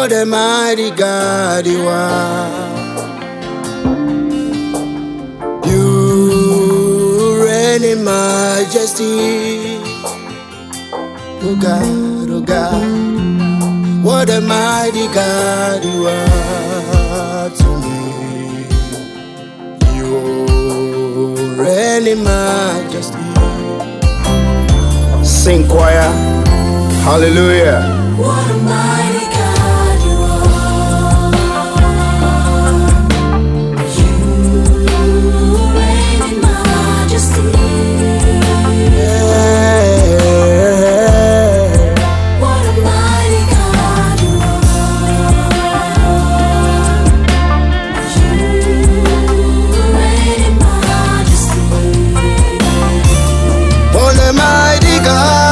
What a mighty God you are. You reign in majesty. Oh God, oh God. What a mighty God you are to me. You reign in majesty. Sing choir. Hallelujah. What a mighty God you are. You reign in majesty. What a mighty God you are. You reign in majesty. What a mighty God.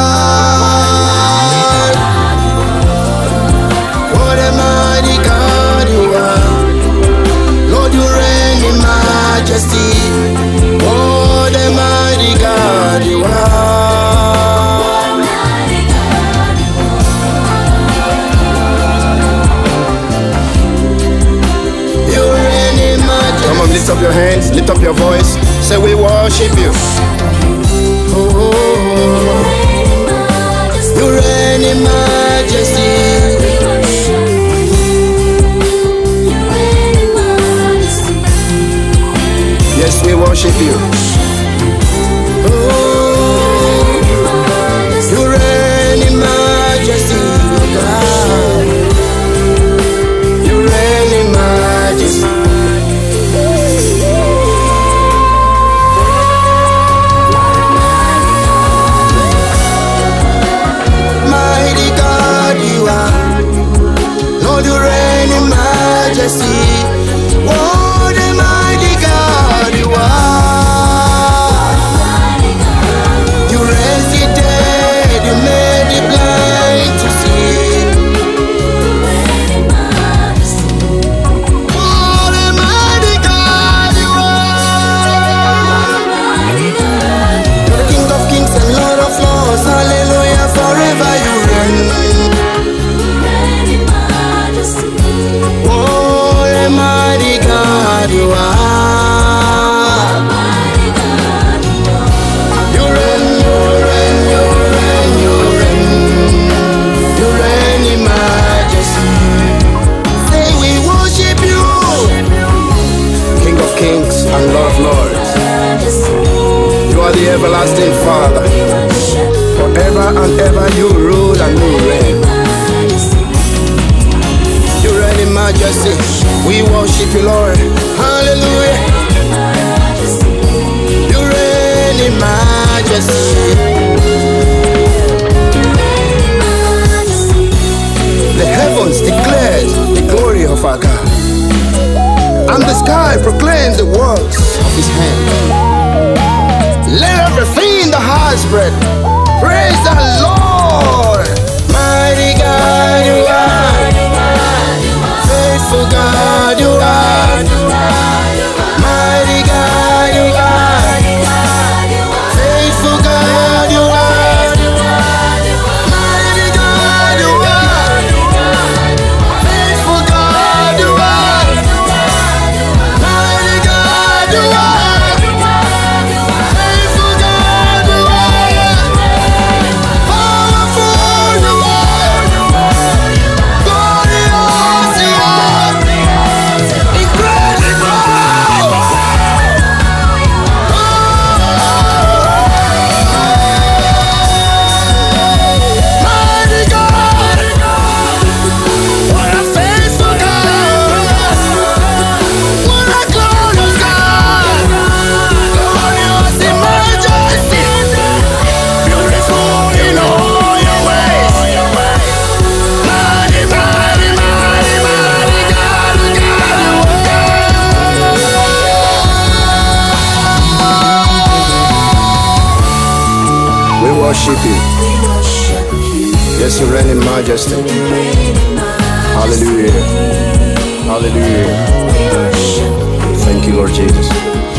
What a mighty God you are. You reign in majesty. Come on, lift up your hands, lift up your voice. Say we worship you. Oh, you reign in majesty. Yes, we worship you. Oh, you reign in majesty, God. You reign in majesty. Mighty God you are. Lord, you reign in majesty. What a mighty God you are. You raised the dead, you made the blind to see. What a mighty God you are. You're the King of kings and Lord of lords. Hallelujah, forever you reign. What a mighty God you are. You reign, you reign, you reign, you reign. You reign in majesty. Say we worship you, King of kings and Lord of lords. You are the everlasting Father. Forever and ever you rule and you reign. You reign in majesty. We worship you, Lord. Hallelujah. You reign in majesty. The heavens declare the glory of our God, and the sky proclaims the works of his hand. Let everything that has breath praise the Lord. Mighty God you are. Faithful God you are. Mighty God you are. Faithful God you are. Mighty God you are. Faithful God you are. Mighty God you are. Faithful God you are. Powerful you are. Glorious you are. Incredible. Mighty God. What a faithful God. What a glorious God. Glorious in majesty. Beautiful in all your ways. Mighty, mighty, mighty, mighty God, we worship you. Yes, you reign in majesty. Hallelujah. Hallelujah. Thank you, Lord Jesus.